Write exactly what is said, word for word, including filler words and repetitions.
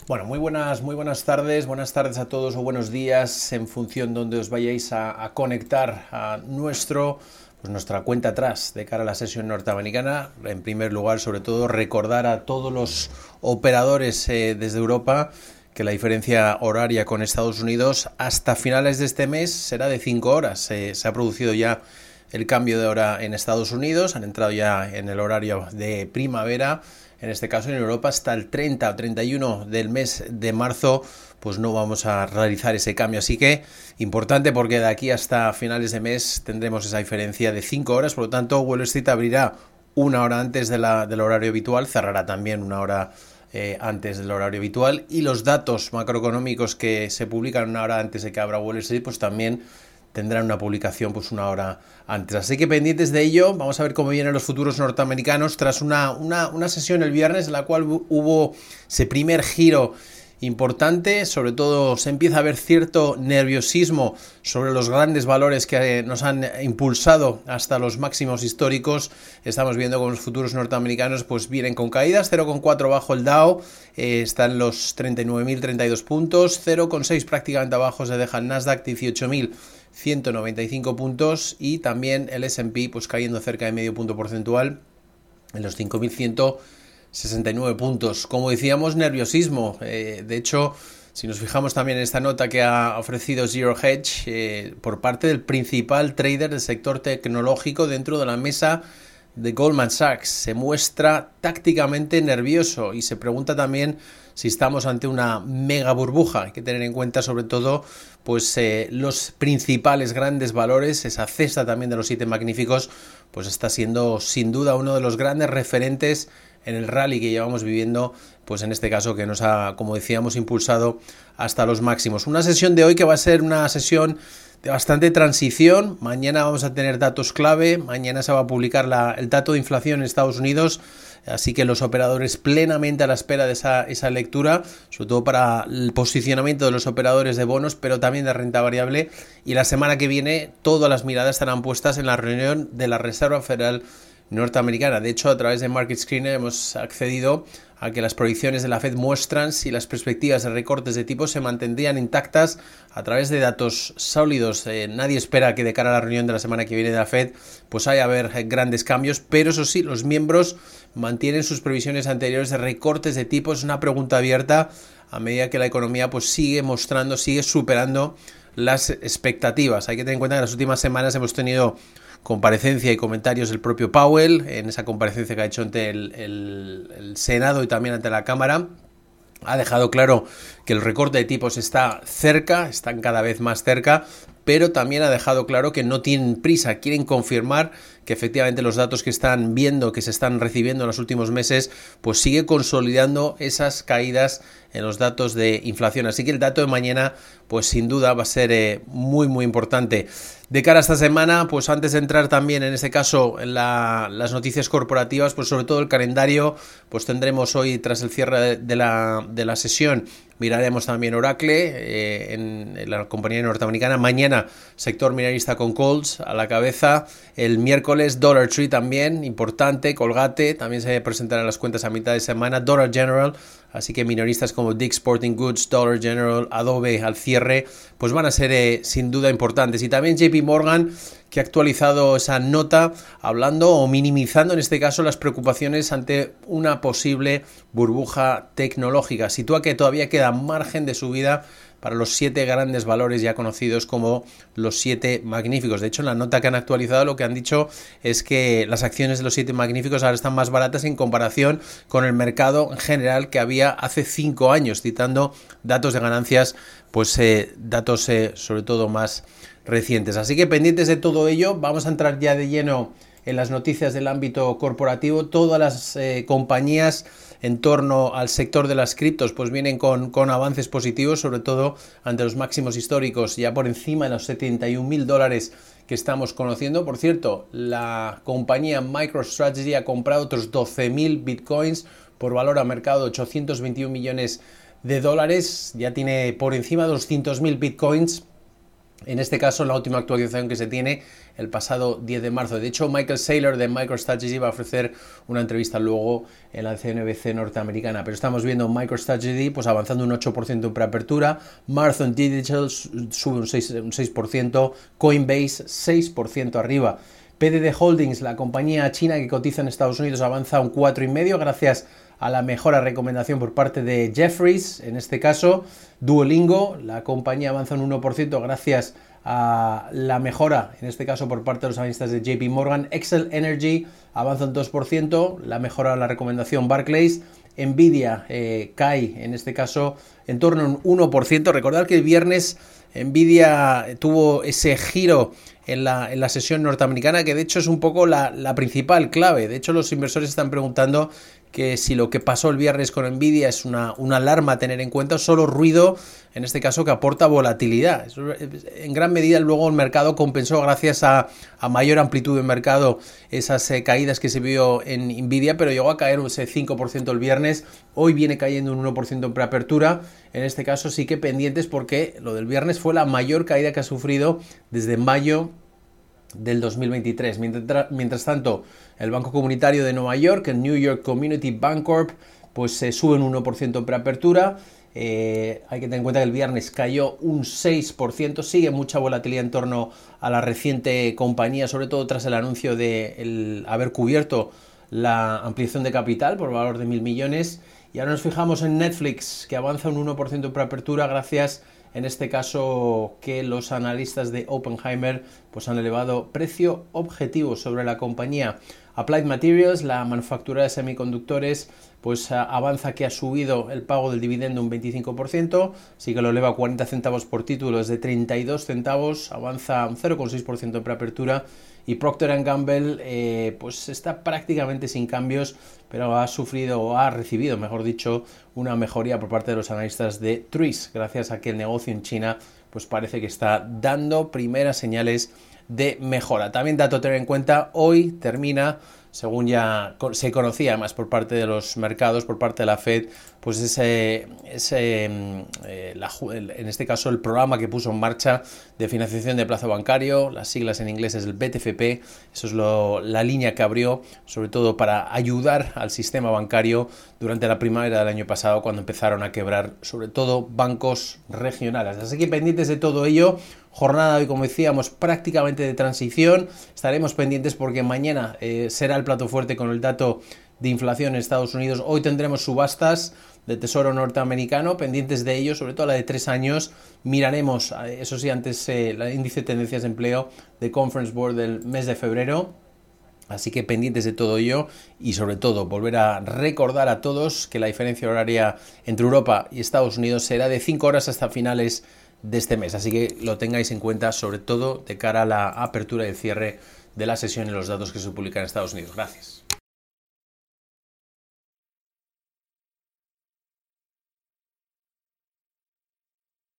Bueno, muy buenas, muy buenas tardes, buenas tardes a todos o buenos días en función de donde os vayáis a, a conectar a nuestro, pues nuestra cuenta atrás de cara a la sesión norteamericana. En primer lugar, sobre todo, recordar a todos los operadores eh, desde Europa que la diferencia horaria con Estados Unidos hasta finales de este mes será de cinco horas. Eh, se ha producido ya el cambio de hora en Estados Unidos, han entrado ya en el horario de primavera. En este caso en Europa hasta el treinta o treinta y uno del mes de marzo pues no vamos a realizar ese cambio, así que importante porque de aquí hasta finales de mes tendremos esa diferencia de cinco horas, por lo tanto Wall Street abrirá una hora antes de la, del horario habitual, cerrará también una hora eh, antes del horario habitual, y los datos macroeconómicos que se publican una hora antes de que abra Wall Street pues también tendrán una publicación pues una hora antes. Así que pendientes de ello, vamos a ver cómo vienen los futuros norteamericanos tras una, una, una sesión el viernes en la cual hubo ese primer giro importante. Sobre todo se empieza a ver cierto nerviosismo sobre los grandes valores que nos han impulsado hasta los máximos históricos. Estamos viendo con los futuros norteamericanos pues vienen con caídas, cero coma cuatro bajo el Dow, eh, están los treinta y nueve mil treinta y dos puntos, cero coma seis prácticamente abajo se deja el Nasdaq, dieciocho mil ciento noventa y cinco puntos, y también el ese and pe pues cayendo cerca de medio punto porcentual en los cinco mil ciento sesenta y nueve puntos. Como decíamos, nerviosismo. Eh, de hecho, si nos fijamos también en esta nota que ha ofrecido Zero Hedge eh, por parte del principal trader del sector tecnológico dentro de la mesa de Goldman Sachs, se muestra tácticamente nervioso y se pregunta también si estamos ante una mega burbuja. Hay que tener en cuenta sobre todo pues eh, los principales grandes valores, esa cesta también de los siete magníficos, pues está siendo sin duda uno de los grandes referentes en el rally que llevamos viviendo, pues en este caso que nos ha, como decíamos, impulsado hasta los máximos. Una sesión de hoy que va a ser una sesión de bastante transición. Mañana vamos a tener datos clave, mañana se va a publicar la, el dato de inflación en Estados Unidos, así que los operadores plenamente a la espera de esa, esa lectura, sobre todo para el posicionamiento de los operadores de bonos, pero también de renta variable. Y la semana que viene todas las miradas estarán puestas en la reunión de la Reserva Federal norteamericana. De hecho, a través de Market Screener hemos accedido a que las proyecciones de la Fed muestran si las perspectivas de recortes de tipos se mantendrían intactas a través de datos sólidos. Eh, nadie espera que de cara a la reunión de la semana que viene de la Fed pues haya haber grandes cambios, pero eso sí, los miembros mantienen sus previsiones anteriores de recortes de tipos. Es una pregunta abierta a medida que la economía pues sigue mostrando, sigue superando las expectativas. Hay que tener en cuenta que en las últimas semanas hemos tenido comparecencia y comentarios del propio Powell, en esa comparecencia que ha hecho ante el, el, el Senado y también ante la Cámara. Ha dejado claro que el recorte de tipos está cerca, están cada vez más cerca, pero también ha dejado claro que no tienen prisa, quieren confirmar que efectivamente los datos que están viendo, que se están recibiendo en los últimos meses, pues sigue consolidando esas caídas en los datos de inflación. Así que el dato de mañana, pues sin duda va a ser eh, muy muy importante. De cara a esta semana, pues antes de entrar también en este caso en la, las noticias corporativas, pues sobre todo el calendario, pues tendremos hoy tras el cierre de, de, la, de la sesión, miraremos también Oracle eh, en, en la compañía norteamericana. Mañana sector minorista con Coles a la cabeza. El miércoles Dollar Tree también, importante, Colgate, también se presentarán las cuentas a mitad de semana. Dollar General, así que minoristas como Dick's Sporting Goods, Dollar General, Adobe al cierre, pues van a ser eh, sin duda importantes. Y también J P Morgan, que ha actualizado esa nota hablando o minimizando en este caso las preocupaciones ante una posible burbuja tecnológica. Sitúa que todavía queda margen de subida para los siete grandes valores ya conocidos como los siete magníficos. De hecho, en la nota que han actualizado lo que han dicho es que las acciones de los siete magníficos ahora están más baratas en comparación con el mercado en general que había hace cinco años, citando datos de ganancias, pues eh, datos eh, sobre todo más recientes. Así que pendientes de todo ello, vamos a entrar ya de lleno en las noticias del ámbito corporativo. Todas las eh, compañías en torno al sector de las criptos pues vienen con, con avances positivos, sobre todo ante los máximos históricos, ya por encima de los setenta y un mil dólares que estamos conociendo. Por cierto, la compañía MicroStrategy ha comprado otros doce mil bitcoins por valor a mercado de ochocientos veintiún millones de dólares, ya tiene por encima de doscientos mil bitcoins En este caso, la última actualización que se tiene el pasado diez de marzo. De hecho, Michael Saylor de MicroStrategy va a ofrecer una entrevista luego en la C N B C norteamericana. Pero estamos viendo MicroStrategy pues, avanzando un ocho por ciento en preapertura. Marathon Digital sube un seis, un seis por ciento. Coinbase seis por ciento arriba. P D D Holdings, la compañía china que cotiza en Estados Unidos, avanza un cuatro coma cinco por ciento gracias a la mejora recomendación por parte de Jefferies. En este caso, Duolingo, la compañía avanza un uno por ciento gracias a la mejora, en este caso por parte de los analistas de J P Morgan. Excel Energy avanza un dos por ciento, la mejora de la recomendación Barclays. Nvidia eh, cae, en este caso, en torno a un uno por ciento. Recordad que el viernes Nvidia tuvo ese giro en la, en la sesión norteamericana, que de hecho es un poco la, la principal clave. De hecho, los inversores están preguntando que si lo que pasó el viernes con Nvidia es una, una alarma a tener en cuenta o solo ruido, en este caso, que aporta volatilidad. En gran medida luego el mercado compensó gracias a, a mayor amplitud de mercado esas eh, caídas que se vio en Nvidia, pero llegó a caer ese cinco por ciento el viernes. Hoy viene cayendo un uno por ciento en preapertura. En este caso sí que pendientes porque lo del viernes fue la mayor caída que ha sufrido desde mayo del dos mil veintitrés. Mientras, mientras tanto, el Banco Comunitario de Nueva York, el New York Community Bancorp, pues se eh, sube un uno por ciento en preapertura. Eh, hay que tener en cuenta que el viernes cayó un seis por ciento, sigue mucha volatilidad en torno a la reciente compañía, sobre todo tras el anuncio de el haber cubierto la ampliación de capital por valor de mil millones. Y ahora nos fijamos en Netflix, que avanza un uno por ciento en preapertura gracias, en este caso, que los analistas de Oppenheimer pues, han elevado precio objetivo sobre la compañía. Applied Materials, la manufacturera de semiconductores, pues avanza que ha subido el pago del dividendo un veinticinco por ciento, sí que lo eleva a cuarenta centavos por título desde treinta y dos centavos, avanza un cero coma seis por ciento en preapertura. Y Procter and Gamble eh, pues está prácticamente sin cambios, pero ha sufrido o ha recibido, mejor dicho, una mejoría por parte de los analistas de Truist, gracias a que el negocio en China pues parece que está dando primeras señales de mejora. También dato a tener en cuenta, hoy termina, según ya se conocía más por parte de los mercados, por parte de la Fed, pues ese, ese eh, la, en este caso el programa que puso en marcha de financiación de plazo bancario, las siglas en inglés es el B T F P, eso es lo, la línea que abrió, sobre todo para ayudar al sistema bancario durante la primavera del año pasado, cuando empezaron a quebrar sobre todo bancos regionales. Así que pendientes de todo ello. Jornada hoy, como decíamos, prácticamente de transición. Estaremos pendientes porque mañana eh, será el plato fuerte con el dato de inflación en Estados Unidos. Hoy tendremos subastas de Tesoro norteamericano, pendientes de ello, sobre todo la de tres años. Miraremos, eso sí, antes eh, el índice de tendencias de empleo de Conference Board del mes de febrero. Así que pendientes de todo ello y sobre todo volver a recordar a todos que la diferencia horaria entre Europa y Estados Unidos será de cinco horas hasta finales de este mes, así que lo tengáis en cuenta, sobre todo de cara a la apertura y el cierre de la sesión y los datos que se publican en Estados Unidos. Gracias.